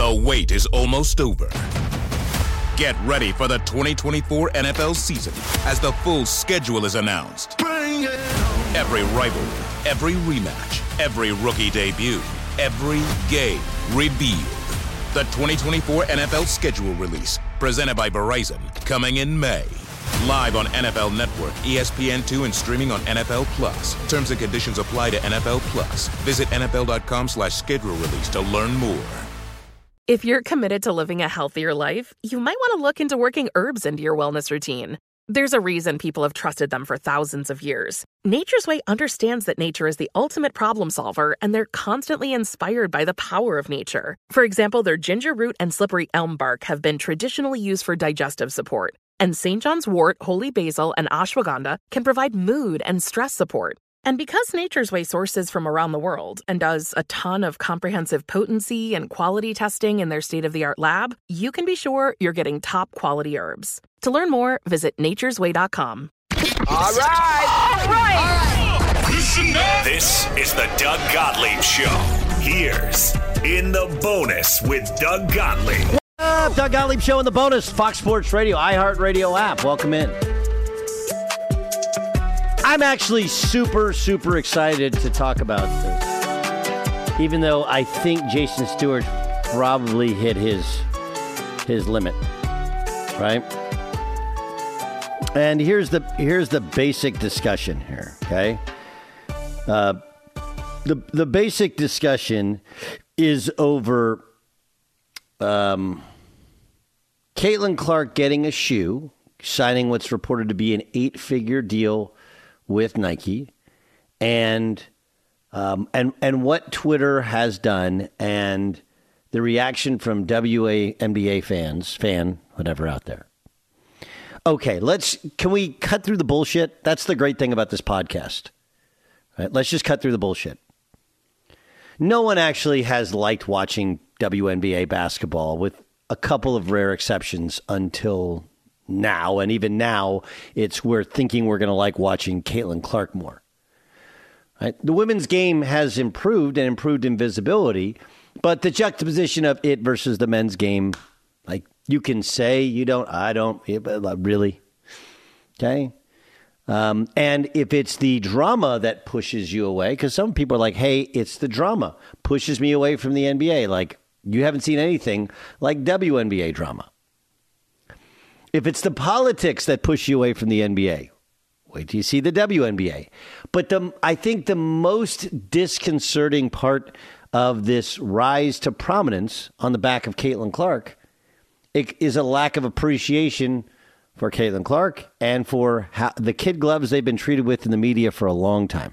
The wait is almost over. Get ready for the 2024 NFL season as the full schedule is announced. Every rivalry, every rematch, every rookie debut, every game revealed. The 2024 NFL schedule release, presented by Verizon, coming in May. Live on NFL Network, ESPN2, and streaming on NFL Plus. Terms and conditions apply to NFL Plus. Visit NFL.com/schedule release to learn more. If you're committed to living a healthier life, you might want to look into working herbs into your wellness routine. There's a reason people have trusted them for thousands of years. Nature's Way understands that nature is the ultimate problem solver, and they're constantly inspired by the power of nature. For example, their ginger root and slippery elm bark have been traditionally used for digestive support. And St. John's wort, holy basil, and ashwagandha can provide mood and stress support. And because Nature's Way sources from around the world and does a ton of comprehensive potency and quality testing in their state-of-the-art lab, you can be sure you're getting top quality herbs. To learn more, visit naturesway.com. All right. This is the Doug Gottlieb Show. Here's In the Bonus with Doug Gottlieb. Doug Gottlieb Show in the Bonus, Fox Sports Radio, iHeartRadio app. Welcome in. I'm actually super, super excited to talk about this, even though I think Jason Stewart probably hit his limit, right? And here's the basic discussion here, okay? The basic discussion is over Caitlin Clark getting a shoe, signing what's reported to be an 8-figure deal with Nike, and what Twitter has done, and the reaction from WNBA whatever out there. Okay, can we cut through the bullshit? That's the great thing about this podcast. Right? Let's just cut through the bullshit. No one actually has liked watching WNBA basketball, with a couple of rare exceptions until now. And even now, we're thinking we're going to like watching Caitlin Clark more. Right? The women's game has improved and improved in visibility, but the juxtaposition of it versus the men's game, like you can say you don't, I don't, really. Okay. And if it's the drama that pushes you away, because some people are like, hey, it's the drama pushes me away from the NBA. Like, you haven't seen anything like WNBA drama. If it's the politics that push you away from the NBA, wait till you see the WNBA. But I think the most disconcerting part of this rise to prominence on the back of Caitlin Clark is a lack of appreciation for Caitlin Clark and for the kid gloves they've been treated with in the media for a long time.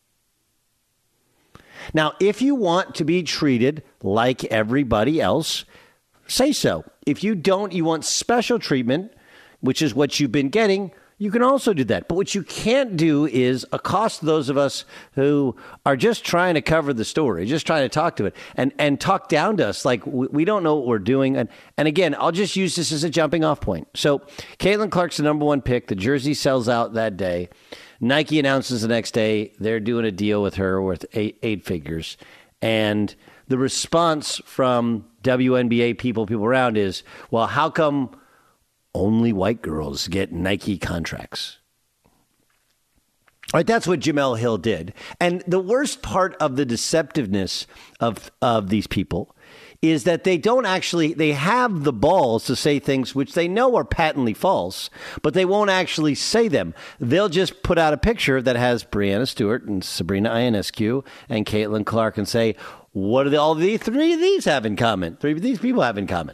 Now, if you want to be treated like everybody else, say so. If you don't, you want special treatment, which is what you've been getting, you can also do that. But what you can't do is accost those of us who are just trying to cover the story, just trying to talk to it, and talk down to us like we don't know what we're doing. And again, I'll just use this as a jumping off point. So Caitlin Clark's the number one pick. The jersey sells out that day. Nike announces the next day they're doing a deal with her worth eight figures. And the response from WNBA people around is, well, how come only white girls get Nike contracts? Right, that's what Jemele Hill did. And the worst part of the deceptiveness of these people is that they have the balls to say things which they know are patently false, but they won't actually say them. They'll just put out a picture that has Breanna Stewart and Sabrina Ionescu and Caitlin Clark and say, what do all the three of these have in common? Three of these people have in common.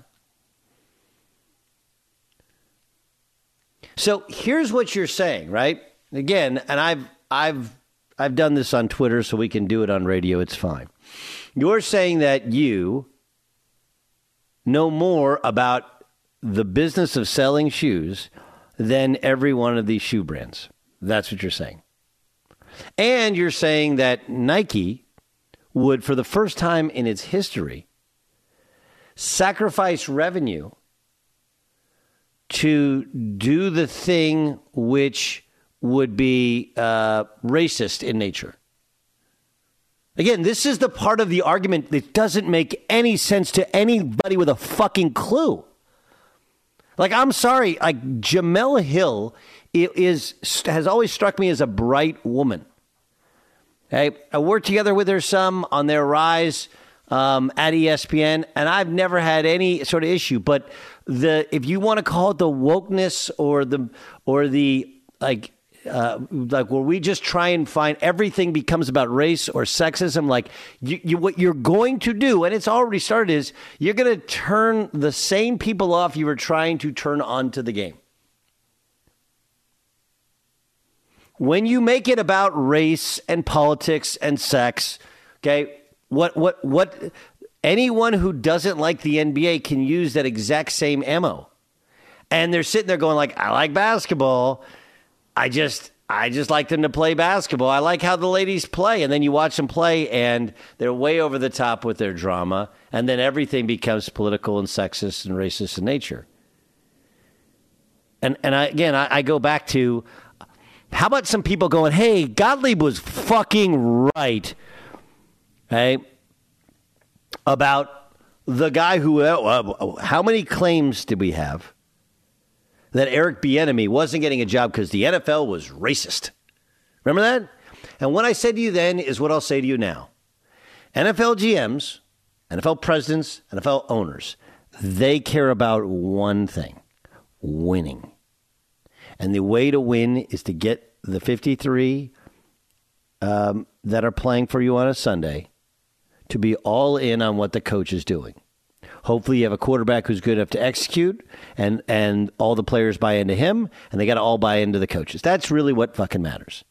So here's what you're saying, right? Again, and I've done this on Twitter, so we can do it on radio. It's fine. You're saying that you know more about the business of selling shoes than every one of these shoe brands. That's what you're saying. And you're saying that Nike would, for the first time in its history, sacrifice revenue to do the thing which would be racist in nature. Again, this is the part of the argument that doesn't make any sense to anybody with a fucking clue. Like, I'm sorry, like Jemele Hill has always struck me as a bright woman. Okay? I worked together with her some on their rise at ESPN, and I've never had any sort of issue. But if you want to call it the wokeness or the where we just try and find everything becomes about race or sexism, like what you're going to do, and it's already started, is you're going to turn the same people off you were trying to turn onto the game. When you make it about race and politics and sex, okay, what anyone who doesn't like the NBA can use that exact same ammo. And they're sitting there going like, I like basketball. I just like them to play basketball. I like how the ladies play. And then you watch them play and they're way over the top with their drama. And then everything becomes political and sexist and racist in nature. And I go back to, how about some people going, hey, Gottlieb was fucking right, okay, about the guy who, how many claims did we have that Eric Bieniemy wasn't getting a job because the NFL was racist? Remember that? And what I said to you then is what I'll say to you now. NFL GMs, NFL presidents, NFL owners, they care about one thing, winning. And the way to win is to get the 53 that are playing for you on a Sunday to be all in on what the coach is doing. Hopefully you have a quarterback who's good enough to execute and all the players buy into him and they got to all buy into the coaches. That's really what fucking matters.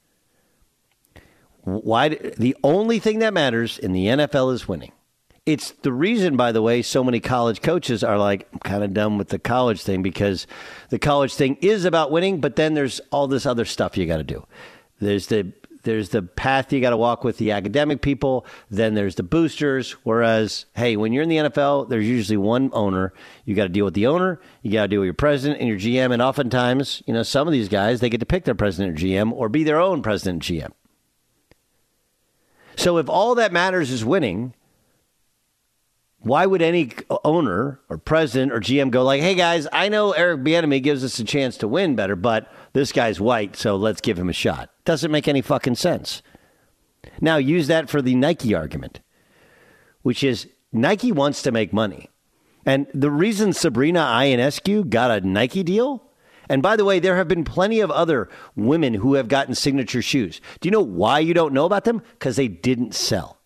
The only thing that matters in the NFL is winning. It's the reason, by the way, so many college coaches are like, I'm kind of done with the college thing, because the college thing is about winning, but then there's all this other stuff you got to do. There's the path you got to walk with the academic people. Then there's the boosters. Whereas, hey, when you're in the NFL, there's usually one owner. You got to deal with the owner. You got to deal with your president and your GM. And oftentimes, some of these guys, they get to pick their president or GM or be their own president and GM. So if all that matters is winning, why would any owner or president or GM go like, hey, guys, I know Eric Bieniemy gives us a chance to win better, but this guy's white, so let's give him a shot. Doesn't make any fucking sense. Now, use that for the Nike argument, which is Nike wants to make money. And the reason Sabrina Ionescu got a Nike deal, and by the way, there have been plenty of other women who have gotten signature shoes. Do you know why you don't know about them? Because they didn't sell.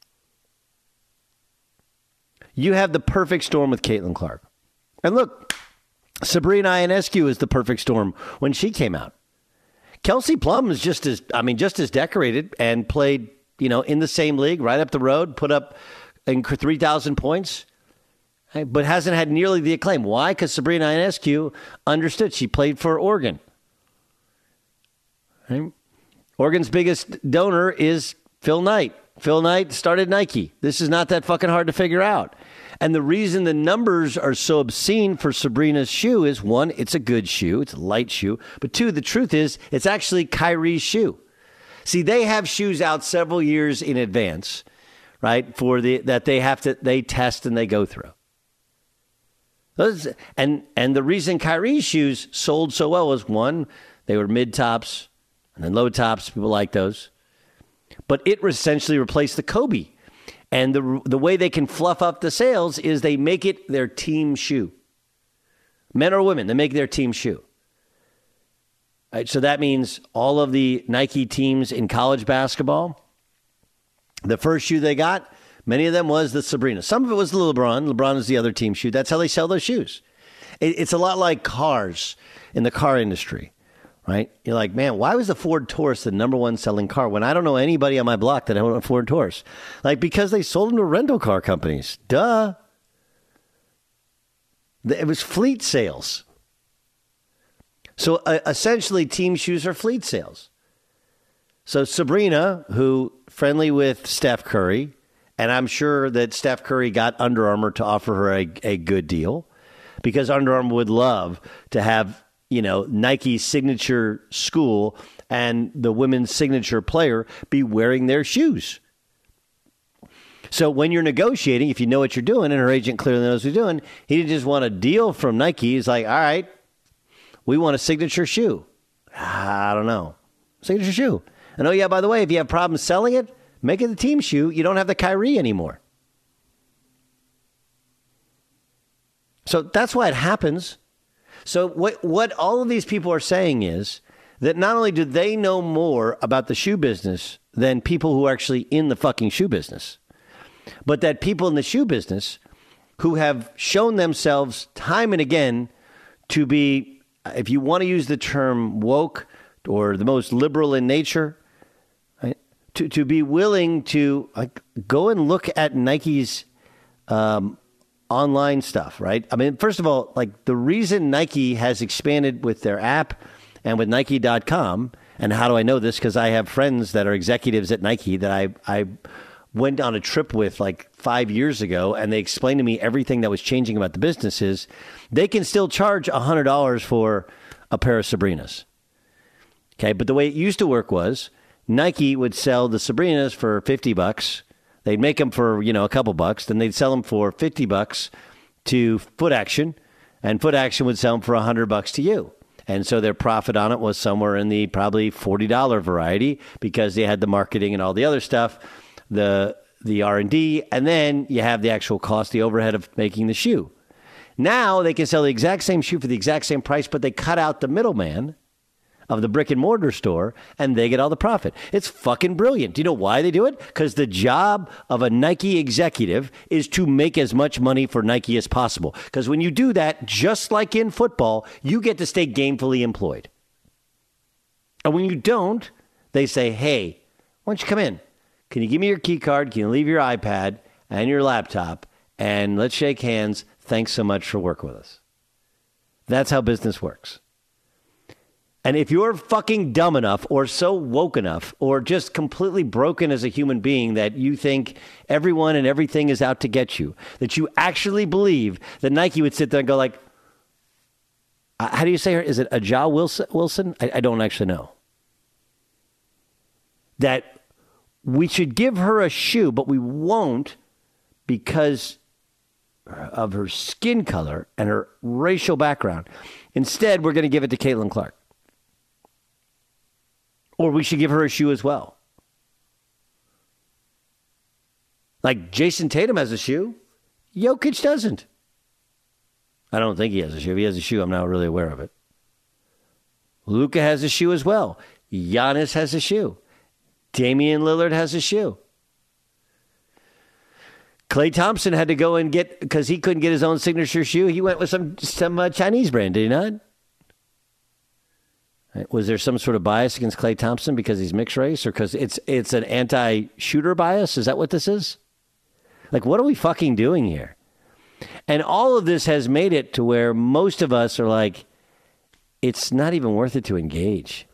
You have the perfect storm with Caitlin Clark. And look, Sabrina Ionescu is the perfect storm when she came out. Kelsey Plum is just as decorated and played, in the same league right up the road, put up 3,000 points, but hasn't had nearly the acclaim. Why? Because Sabrina Ionescu understood. She played for Oregon. Right? Oregon's biggest donor is Phil Knight. Phil Knight started Nike. This is not that fucking hard to figure out. And the reason the numbers are so obscene for Sabrina's shoe is, one, it's a good shoe. It's a light shoe. But two, the truth is, it's actually Kyrie's shoe. See, they have shoes out several years in advance, right, they test and they go through. And the reason Kyrie's shoes sold so well was, one, they were mid-tops and then low-tops. People like those. But it essentially replaced the Kobe. And the way they can fluff up the sales is they make it their team shoe. Men or women, they make their team shoe. Right, so that means all of the Nike teams in college basketball, the first shoe they got, many of them was the Sabrina. Some of it was the LeBron. LeBron is the other team shoe. That's how they sell those shoes. It's a lot like cars in the car industry. Right? You're like, man, why was the Ford Taurus the number one selling car when I don't know anybody on my block that owned a Ford Taurus? Like, because they sold them to rental car companies. Duh. It was fleet sales. So essentially, team shoes are fleet sales. So Sabrina, who friendly with Steph Curry, and I'm sure that Steph Curry got Under Armour to offer her a good deal, because Under Armour would love to have Nike's signature school and the women's signature player be wearing their shoes. So when you're negotiating, if you know what you're doing, and her agent clearly knows what he's doing, he didn't just want a deal from Nike. He's like, all right, we want a signature shoe. I don't know. Signature shoe. And oh, yeah, by the way, if you have problems selling it, make it the team shoe. You don't have the Kyrie anymore. So that's why it happens. So what all of these people are saying is that not only do they know more about the shoe business than people who are actually in the fucking shoe business, but that people in the shoe business who have shown themselves time and again to be, if you want to use the term woke or the most liberal in nature, right, to be willing to go and look at Nike's online stuff, right? I mean, first of all, the reason Nike has expanded with their app and with Nike.com, and how do I know this? Because I have friends that are executives at Nike that I went on a trip with 5 years ago, and they explained to me everything that was changing about the businesses. They can still charge $100 for a pair of Sabrinas. Okay, but the way it used to work was Nike would sell the Sabrinas for $50. They'd make them for, a couple bucks. Then they'd sell them for $50 to Foot Action, and Foot Action would sell them for $100 to you. And so their profit on it was somewhere in the probably $40 variety because they had the marketing and all the other stuff, the R&D, and then you have the actual cost, the overhead of making the shoe. Now they can sell the exact same shoe for the exact same price, but they cut out the middleman of the brick and mortar store, and they get all the profit. It's fucking brilliant. Do you know why they do it? Because the job of a Nike executive is to make as much money for Nike as possible. Because when you do that, just like in football, you get to stay gainfully employed. And when you don't, they say, hey, why don't you come in? Can you give me your key card? Can you leave your iPad and your laptop? And let's shake hands. Thanks so much for working with us. That's how business works. And if you're fucking dumb enough or so woke enough or just completely broken as a human being that you think everyone and everything is out to get you, that you actually believe that Nike would sit there and go how do you say her? Is it Ajah Wilson? I don't actually know. That we should give her a shoe, but we won't because of her skin color and her racial background. Instead, we're going to give it to Caitlin Clark. Or we should give her a shoe as well. Jason Tatum has a shoe. Jokic doesn't. I don't think he has a shoe. If he has a shoe, I'm not really aware of it. Luka has a shoe as well. Giannis has a shoe. Damian Lillard has a shoe. Klay Thompson had to go and get, because he couldn't get his own signature shoe, he went with some Chinese brand, did he not? Was there some sort of bias against Klay Thompson because he's mixed race, or because it's an anti-shooter bias? Is that what this is? What are we fucking doing here? And all of this has made it to where most of us are it's not even worth it to engage.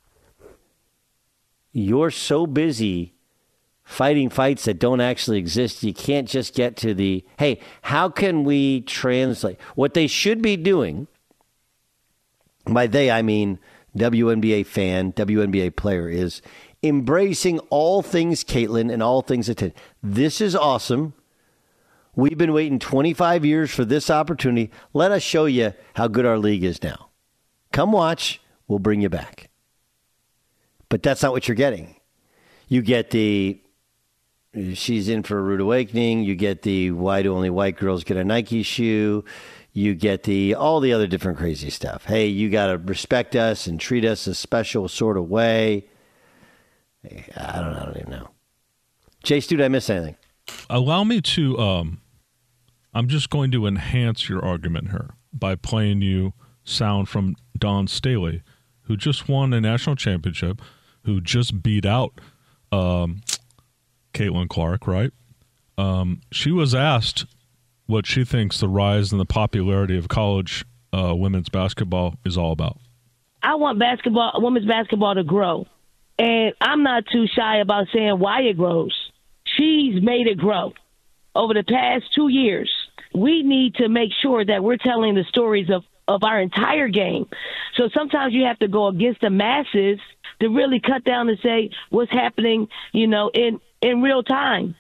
You're so busy fighting fights that don't actually exist. You can't just get to the, hey, how can we translate? What they should be doing, by they I mean WNBA fan, WNBA player, is embracing all things Caitlin and all things attend. This is awesome. We've been waiting 25 years for this opportunity. Let us show you how good our league is now. Come watch. We'll bring you back. But that's not what you're getting. You get the, she's in for a rude awakening. You get the, why do only white girls get a Nike shoe? You get the all the other different crazy stuff. Hey, you got to respect us and treat us a special sort of way. I don't even know. Chase, did I miss anything? Allow me to, I'm just going to enhance your argument here by playing you sound from Dawn Staley, who just won a national championship, who just beat out Caitlin Clark, right? She was asked what she thinks the rise and the popularity of college women's basketball is all about. I want women's basketball to grow. And I'm not too shy about saying why it grows. She's made it grow over the past 2 years. We need to make sure that we're telling the stories of our entire game. So sometimes you have to go against the masses to really cut down and say what's happening, in real time.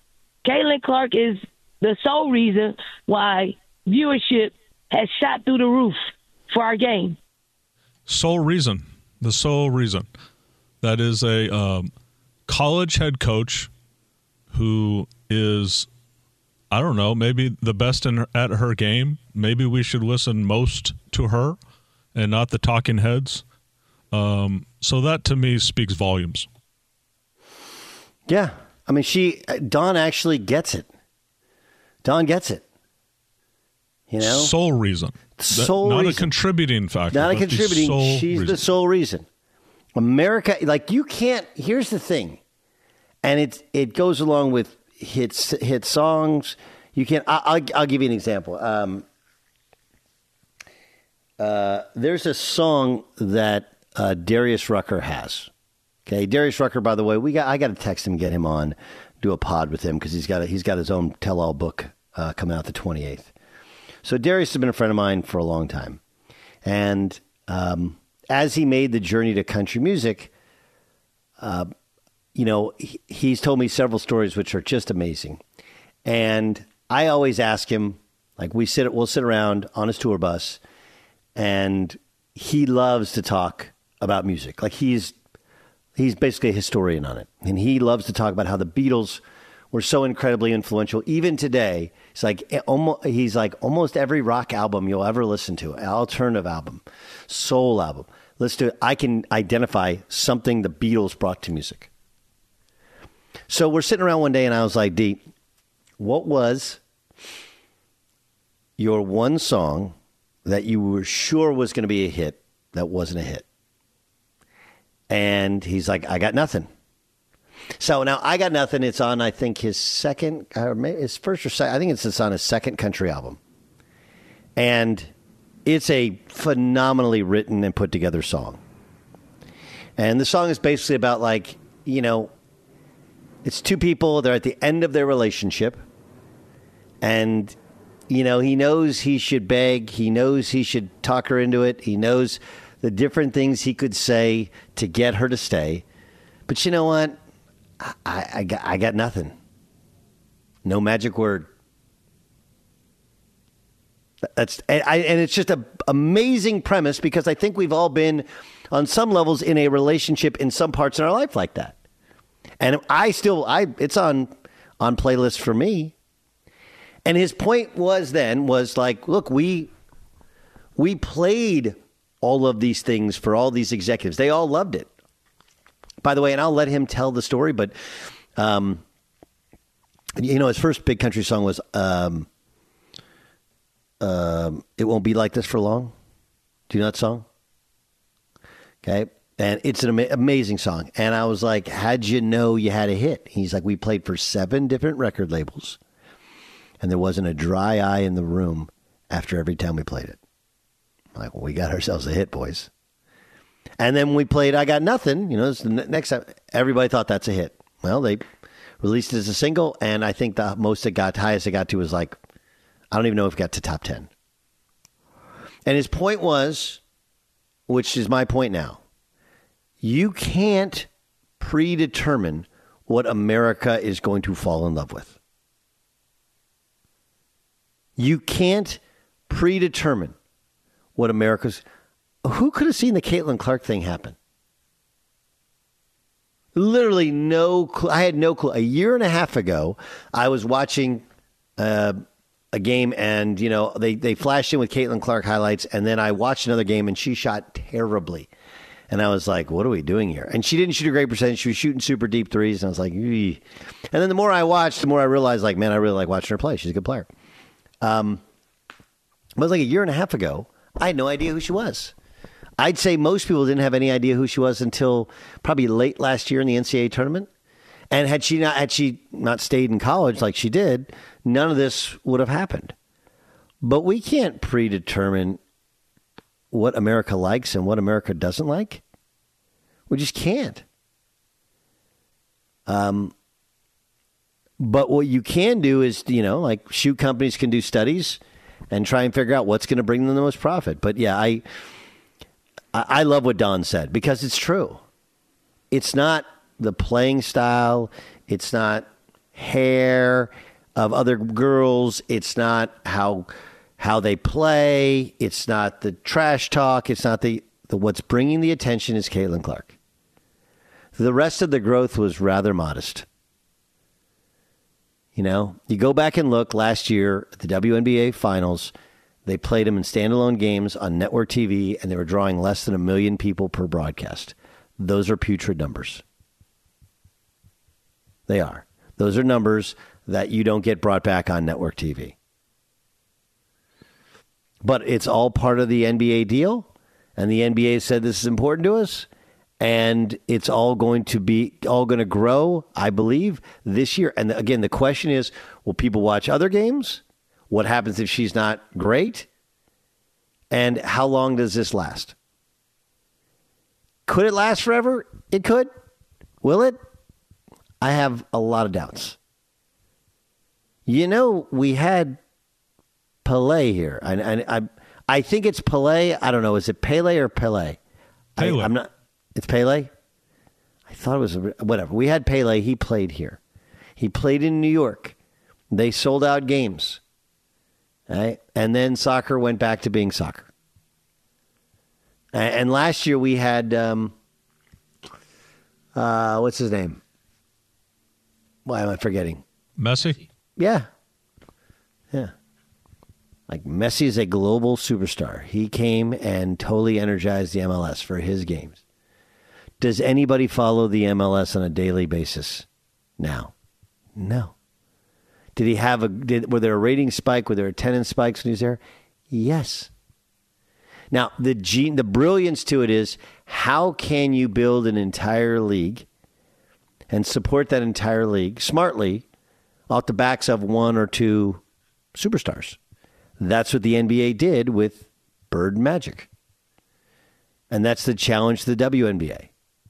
Caitlin Clark is the sole reason why viewership has shot through the roof for our game. Sole reason. The sole reason. That is a college head coach who is, I don't know, maybe the best at her game. Maybe we should listen most to her and not the talking heads. So that, to me, speaks volumes. Yeah. I mean, Dawn actually gets it. Dawn gets it. You know? Sole reason. Not a contributing factor. Not a contributing. She's reason. the sole reason. America, like, you can't. Here's the thing, and it goes along with hit songs. You can't. I'll give you an example. There's a song that Darius Rucker has. Okay, Darius Rucker. By the way, I got to text him, get him on, do a pod with him because he's got his own tell-all book coming out the 28th. So Darius has been a friend of mine for a long time, and as he made the journey to country music, he's told me several stories which are just amazing. And I always ask him, like, we'll sit around on his tour bus, and he loves to talk about music. Like, he's basically a historian on it, and he loves to talk about how the Beatles were so incredibly influential. Even today, he's like almost every rock album you'll ever listen to, alternative album, soul album. Let's do it. I can identify something the Beatles brought to music. So we're sitting around one day, and I was like, D, what was your one song that you were sure was going to be a hit that wasn't a hit? And he's like, I Got Nothing. So now I Got Nothing. It's on, I think, his second, or maybe his first or second. I think it's on his second country album. And it's a phenomenally written and put together song. And the song is basically about, like, it's two people. They're at the end of their relationship. And, he knows he should beg. He knows he should talk her into it. He knows the different things he could say to get her to stay. But you know what? I got nothing. No magic word. And it's just an amazing premise because I think we've all been on some levels in a relationship in some parts in our life like that. And it's on playlists for me. And his point was like, look, we played all of these things for all these executives. They all loved it. By the way, and I'll let him tell the story, but his first big country song was It Won't Be Like This for Long. Do you know that song? Okay. And it's an amazing song. And I was like, how'd you know you had a hit? He's like, we played for 7 different record labels. And there wasn't a dry eye in the room after every time we played it. I'm like, well, we got ourselves a hit, boys. And then we played I Got Nothing. It's the next time. Everybody thought that's a hit. Well, they released it as a single. And I think the highest it got to was like, I don't even know if it got to top 10. And his point was, which is my point now, you can't predetermine what America is going to fall in love with. You can't predetermine what America's... Who could have seen the Caitlin Clark thing happen? Literally no clue. I had no clue. A year and a half ago, I was watching a game, and they flashed in with Caitlin Clark highlights, and then I watched another game, and she shot terribly. And I was like, what are we doing here? And she didn't shoot a great percentage. She was shooting super deep threes, and I was like, eey. And then the more I watched, the more I realized, like, man, I really like watching her play. She's a good player. It was like a year and a half ago. I had no idea who she was. I'd say most people didn't have any idea who she was until probably late last year in the NCAA tournament. And had she not stayed in college like she did, none of this would have happened. But we can't predetermine what America likes and what America doesn't like. We just can't. But what you can do is, like shoe companies can do studies and try and figure out what's going to bring them the most profit. But yeah, I love what Don said because it's true. It's not the playing style. It's not hair of other girls. It's not how they play. It's not the trash talk. It's not the what's bringing the attention is Caitlin Clark. The rest of the growth was rather modest. You know, you go back and look last year at the WNBA finals, they played them in standalone games on network TV, and they were drawing less than 1 million people per broadcast. Those are putrid numbers. They are. Those are numbers that you don't get brought back on network TV. But it's all part of the NBA deal, and the NBA said this is important to us, and it's all going to grow, I believe, this year. And again, the question is, will people watch other games? What happens if she's not great? And how long does this last? Could it last forever? It could. Will it? I have a lot of doubts. You know, we had Pele here. I think it's Pele. I don't know. Is it Pele or Pele? Pele. I'm not. It's Pele? I thought it was whatever. We had Pele. He played here. He played in New York. They sold out games. Right? And then soccer went back to being soccer. And last year we had, what's his name? Why am I forgetting? Messi? Yeah. Like Messi is a global superstar. He came and totally energized the MLS for his games. Does anybody follow the MLS on a daily basis now? No. Did he have were there a rating spike? Were there attendance spikes when he was there? Yes. Now, the brilliance to it is, how can you build an entire league and support that entire league smartly off the backs of one or two superstars? That's what the NBA did with Bird and Magic. And that's the challenge to the WNBA.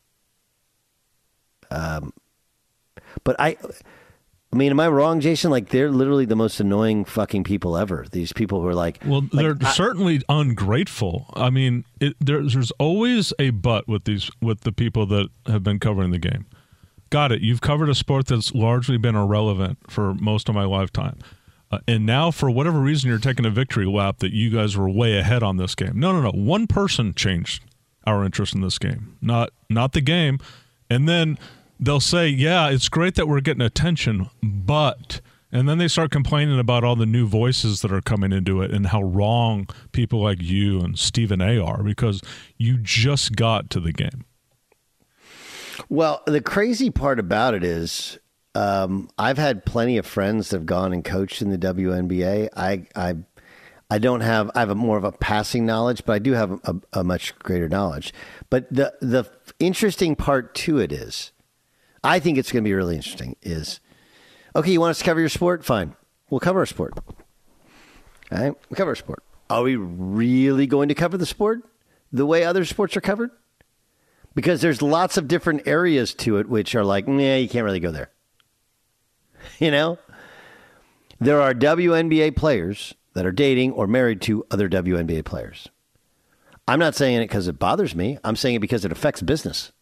But I mean, am I wrong, Jason? Like, they're literally the most annoying fucking people ever. These people who are like... Well, they're certainly ungrateful. I mean, there's always a but with the people that have been covering the game. Got it. You've covered a sport that's largely been irrelevant for most of my lifetime. And now, for whatever reason, you're taking a victory lap that you guys were way ahead on this game. No. One person changed our interest in this game, not the game. And then they'll say, yeah, it's great that we're getting attention, but... And then they start complaining about all the new voices that are coming into it and how wrong people like you and Stephen A. are because you just got to the game. Well, the crazy part about it is I've had plenty of friends that have gone and coached in the WNBA. I have more of a passing knowledge, but I do have a much greater knowledge. But the interesting part to it is, I think it's going to be really interesting, is, okay, you want us to cover your sport? Fine. We'll cover our sport. All right? We'll cover our sport. Are we really going to cover the sport the way other sports are covered? Because there's lots of different areas to it which are like, nah, you can't really go there. You know? There are WNBA players that are dating or married to other WNBA players. I'm not saying it because it bothers me. I'm saying it because it affects business.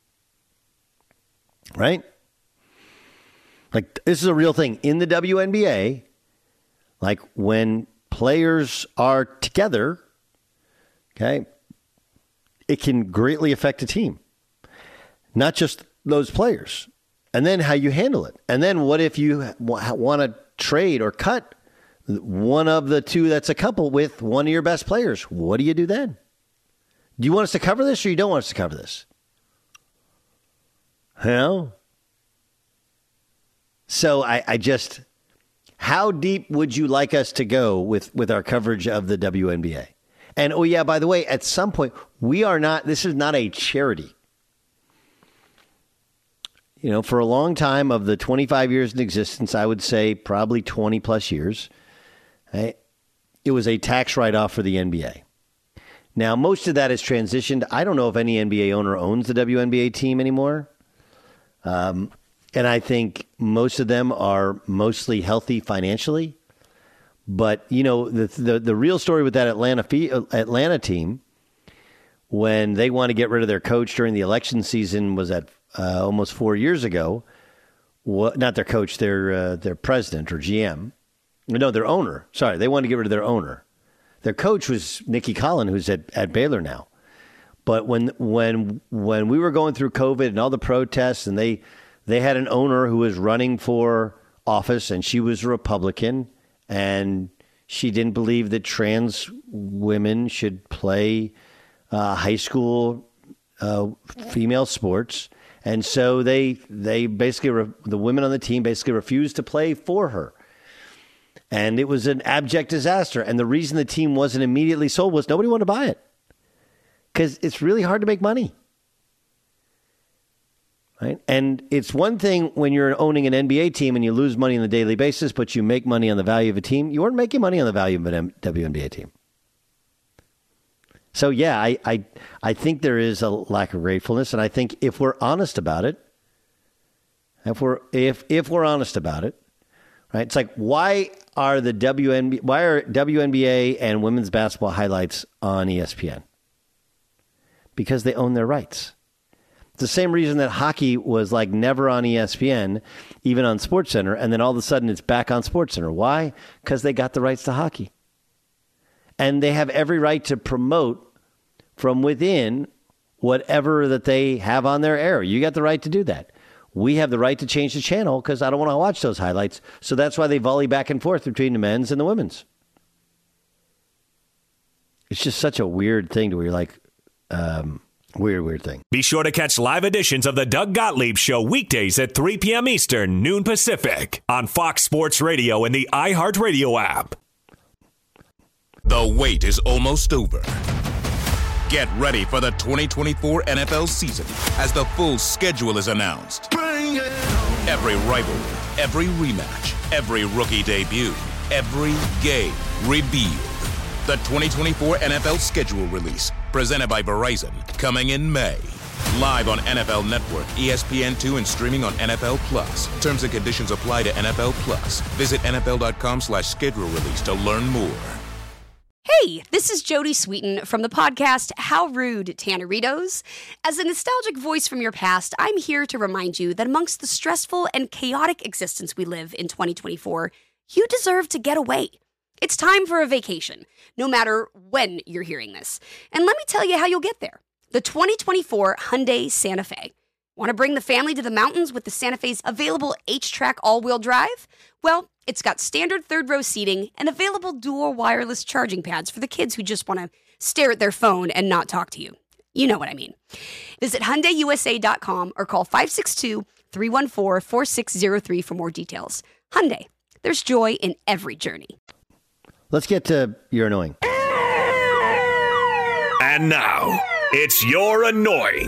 Right? Like, this is a real thing. In the WNBA, like, when players are together, okay, it can greatly affect a team. Not just those players. And then how you handle it. And then what if you want to trade or cut one of the two that's a couple with one of your best players? What do you do then? Do you want us to cover this or you don't want us to cover this? Hell. So I just, how deep would you like us to go with our coverage of the WNBA? And, oh yeah, by the way, at some point, this is not a charity. You know, for a long time of the 25 years in existence, I would say probably 20 plus years, right, it was a tax write-off for the NBA. Now, most of that has transitioned. I don't know if any NBA owner owns the WNBA team anymore. And I think most of them are mostly healthy financially. But, you know, the real story with that Atlanta team, when they want to get rid of their coach during the election season, was at almost 4 years ago, not their coach, their president or GM. No, their owner. Sorry, they wanted to get rid of their owner. Their coach was Nikki Collin, who's at Baylor now. But when we were going through COVID and all the protests, and they had an owner who was running for office, and she was a Republican, and she didn't believe that trans women should play high school female sports. And so they basically, the women on the team basically refused to play for her. And it was an abject disaster. And the reason the team wasn't immediately sold was nobody wanted to buy it. Because it's really hard to make money. Right? And it's one thing when you're owning an NBA team and you lose money on a daily basis, but you make money on the value of a team. You weren't making money on the value of an WNBA team. So, yeah, I think there is a lack of gratefulness. And I think if we're honest about it, if we're honest about it, right? It's like, why are WNBA and women's basketball highlights on ESPN? Because they own their rights. It's the same reason that hockey was like never on ESPN, even on SportsCenter, and then all of a sudden it's back on SportsCenter. Why? Because they got the rights to hockey. And they have every right to promote from within whatever that they have on their air. You got the right to do that. We have the right to change the channel because I don't want to watch those highlights. So that's why they volley back and forth between the men's and the women's. It's just such a weird thing to where you're like, weird thing. Be sure to catch live editions of the Doug Gottlieb Show weekdays at 3 p.m. Eastern, noon Pacific on Fox Sports Radio and the iHeartRadio app. The wait is almost over. Get ready for the 2024 NFL season as the full schedule is announced. Every rivalry, every rematch, every rookie debut, every game revealed. The 2024 NFL schedule release, presented by Verizon, coming in May. Live on NFL Network, ESPN2, and streaming on NFL Plus. Terms and conditions apply to NFL Plus. Visit NFL.com/schedule release to learn more. Hey, this is Jodie Sweetin from the podcast How Rude, Tanneritos. As a nostalgic voice from your past, I'm here to remind you that amongst the stressful and chaotic existence we live in 2024, you deserve to get away. It's time for a vacation, no matter when you're hearing this. And let me tell you how you'll get there. The 2024 Hyundai Santa Fe. Want to bring the family to the mountains with the Santa Fe's available H-Track all-wheel drive? Well, it's got standard third-row seating and available dual wireless charging pads for the kids who just want to stare at their phone and not talk to you. You know what I mean. Visit HyundaiUSA.com or call 562-314-4603 for more details. Hyundai, there's joy in every journey. Let's get to You're Annoying. And now, it's You're Annoying.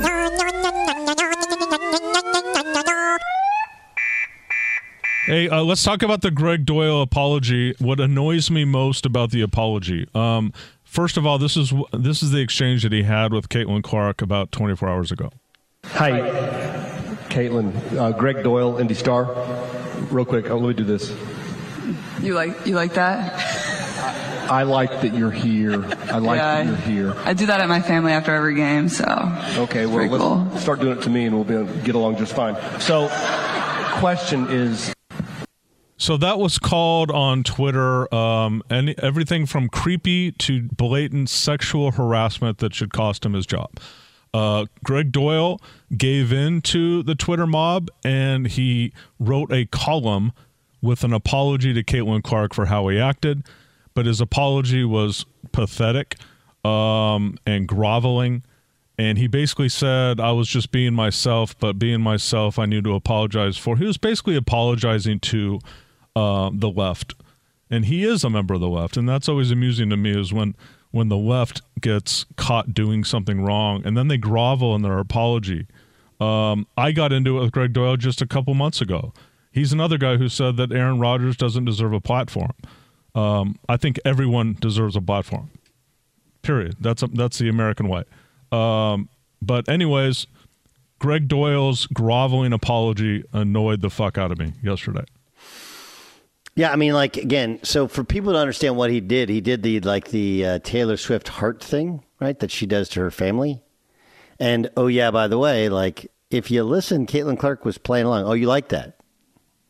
Hey, let's talk about the Greg Doyle apology. What annoys me most about the apology. First of all, this is the exchange that he had with Caitlin Clark about 24 hours ago. Hi, Caitlin. Greg Doyle, Indy Star. Real quick, let me do this. You like that? I like that you're here. That you're here. I do that at my family after every game, so. Okay, well, let's start doing it to me and we'll be able to get along just fine. So, question is. So that was called on Twitter, and everything from creepy to blatant sexual harassment that should cost him his job. Greg Doyle gave in to the Twitter mob, and he wrote a column with an apology to Caitlin Clark for how he acted. But his apology was pathetic and groveling. And he basically said, I was just being myself, but being myself, I need to apologize for. He was basically apologizing to the left. And he is a member of the left. And that's always amusing to me is when the left gets caught doing something wrong and then they grovel in their apology. I got into it with Greg Doyle just a couple months ago. He's another guy who said that Aaron Rodgers doesn't deserve a platform. I think everyone deserves a platform. Period. That's the American way. But anyways, Greg Doyle's groveling apology annoyed the fuck out of me yesterday. Yeah, I mean, like, again, so for people to understand what he did the Taylor Swift heart thing, right, that she does to her family. And, oh, yeah, by the way, like, if you listen, Caitlin Clark was playing along. Oh, you like that?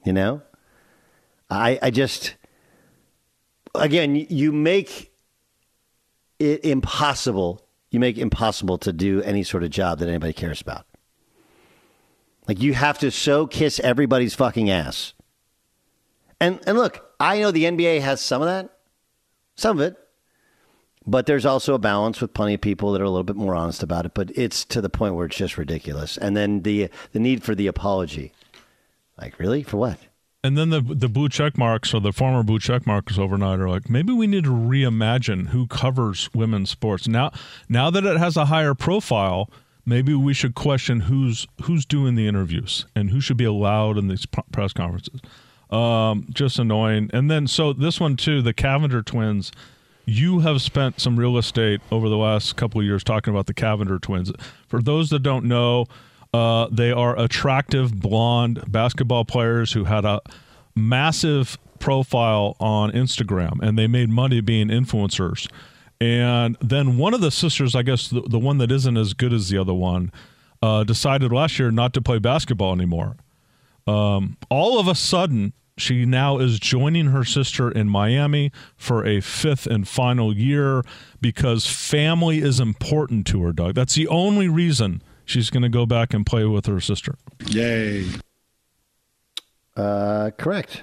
You know, I just, again, you make it impossible. You make it impossible to do any sort of job that anybody cares about. Like, you have to so kiss everybody's fucking ass. And look, I know the NBA has some of that, some of it, but there's also a balance with plenty of people that are a little bit more honest about it. But it's to the point where it's just ridiculous. And then the need for the apology. Like, really? For what? And then the blue check marks, or the former blue check marks overnight, are like, maybe we need to reimagine who covers women's sports. Now that it has a higher profile, maybe we should question who's doing the interviews and who should be allowed in these press conferences. Just annoying. And then, so this one too, the Cavender twins. You have spent some real estate over the last couple of years talking about the Cavender twins. For those that don't know, they are attractive blonde basketball players who had a massive profile on Instagram, and they made money being influencers. And then one of the sisters, I guess the one that isn't as good as the other one, decided last year not to play basketball anymore. All of a sudden, she now is joining her sister in Miami for a 5th and final year because family is important to her, Doug. That's the only reason she's going to go back and play with her sister. Yay. Correct.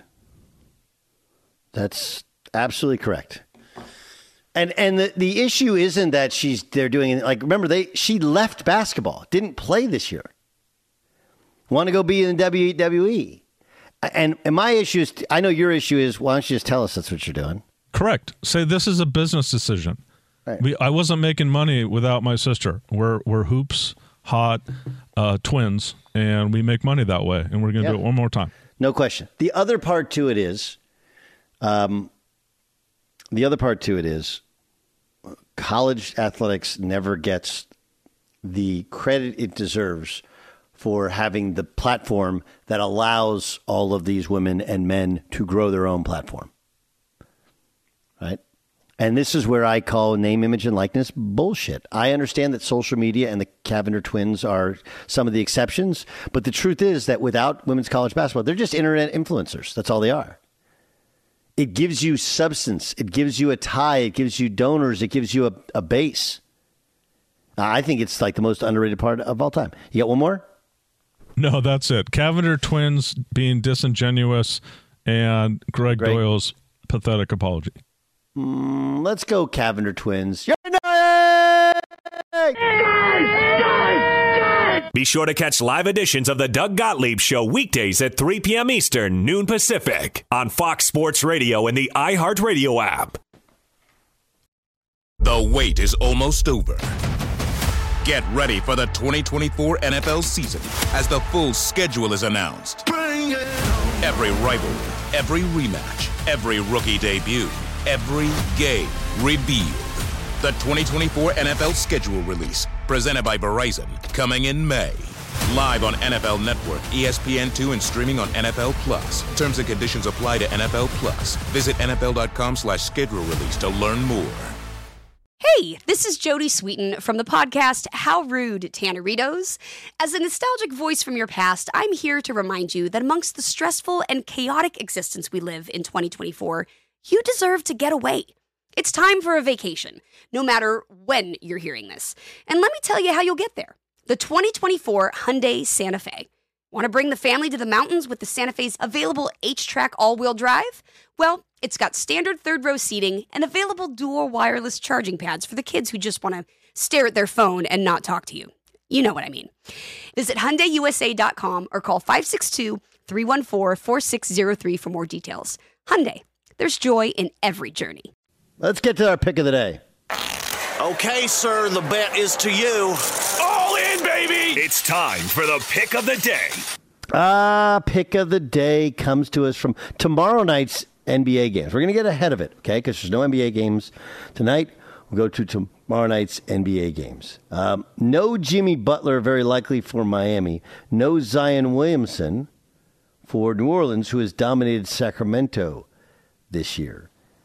That's absolutely correct. And the issue isn't that they're doing it. Like, remember, she left basketball, didn't play this year. Want to go be in the WWE. And my issue is, I know your issue is, why don't you just tell us that's what you're doing? Correct. Say this is a business decision. Right. I wasn't making money without my sister. We're hoops, hot twins, and we make money that way. And we're going to do it one more time. No question. The other part to it is, college athletics never gets the credit it deserves for having the platform that allows all of these women and men to grow their own platform. Right? And this is where I call name, image, and likeness bullshit. I understand that social media and the Cavender twins are some of the exceptions, but the truth is that without women's college basketball, they're just internet influencers. That's all they are. It gives you substance. It gives you a tie. It gives you donors. It gives you a base. I think it's like the most underrated part of all time. You got one more? No, that's it. Cavender twins being disingenuous and Greg Doyle's pathetic apology. Let's go Cavender twins. Be sure to catch live editions of the Doug Gottlieb Show weekdays at 3 p.m. Eastern, noon Pacific, on Fox Sports Radio and the iHeartRadio app. The wait is almost over. Get ready for the 2024 NFL season as the full schedule is announced. Every rivalry, every rematch, every rookie debut, every game revealed. The 2024 NFL schedule release, presented by Verizon, coming in May. Live on NFL Network, ESPN2, and streaming on NFL Plus. Terms and conditions apply to NFL Plus. Visit NFL.com/schedule release to learn more. Hey, this is Jody Sweeten from the podcast How Rude, Tanneritos. As a nostalgic voice from your past, I'm here to remind you that amongst the stressful and chaotic existence we live in 2024, you deserve to get away. It's time for a vacation, no matter when you're hearing this. And let me tell you how you'll get there. The 2024 Hyundai Santa Fe. Want to bring the family to the mountains with the Santa Fe's available H-Track all-wheel drive? Well, it's got standard third-row seating and available dual wireless charging pads for the kids who just want to stare at their phone and not talk to you. You know what I mean. Visit HyundaiUSA.com or call 562-314-4603 for more details. Hyundai, there's joy in every journey. Let's get to our pick of the day. Okay, sir, the bet is to you. All in, baby! It's time for the pick of the day. Pick of the day comes to us from tomorrow night's NBA games. We're going to get ahead of it, okay, because there's no NBA games tonight. We'll go to tomorrow night's NBA games. No Jimmy Butler, very likely for Miami. No Zion Williamson for New Orleans, who has dominated Sacramento this year.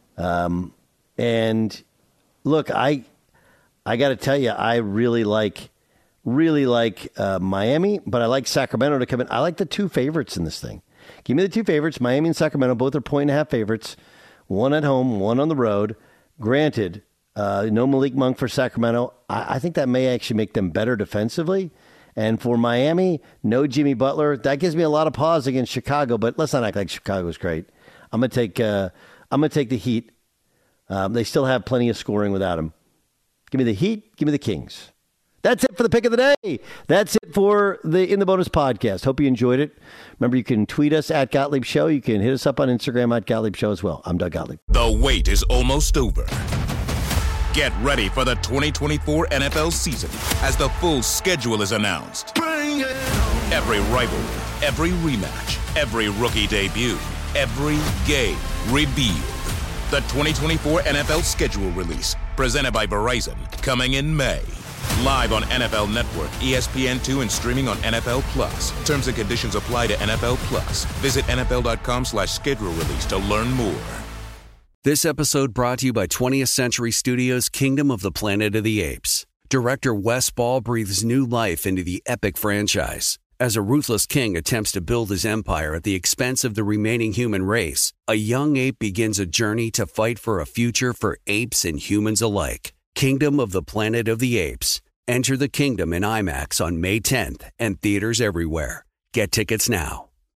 And look, I got to tell you, I really like Miami, but I like Sacramento to come in. I like the two favorites in this thing. Give me the two favorites, Miami and Sacramento. Both are 1.5 favorites. One at home, one on the road. Granted, no Malik Monk for Sacramento. I think that may actually make them better defensively. And for Miami, no Jimmy Butler. That gives me a lot of pause against Chicago, but let's not act like Chicago's great. I'm gonna take the Heat. They still have plenty of scoring without him. Give me the Heat. Give me the Kings. That's it for the pick of the day. That's it for the In the Bonus podcast. Hope you enjoyed it. Remember, you can tweet us at Gottlieb Show. You can hit us up on Instagram at Gottlieb Show as well. I'm Doug Gottlieb. The wait is almost over. Get ready for the 2024 NFL season as the full schedule is announced. Bring it on. Every rivalry, every rematch, every rookie debut, every game revealed. The 2024 NFL schedule release, presented by Verizon, coming in May. Live on NFL Network, ESPN2, and streaming on NFL Plus. Terms and conditions apply to NFL Plus. Visit NFL.com/schedule release to learn more. This episode brought to you by 20th Century Studios' Kingdom of the Planet of the Apes. Director Wes Ball breathes new life into the epic franchise. As a ruthless king attempts to build his empire at the expense of the remaining human race, a young ape begins a journey to fight for a future for apes and humans alike. Kingdom of the Planet of the Apes. Enter the kingdom in IMAX on May 10th and theaters everywhere. Get tickets now.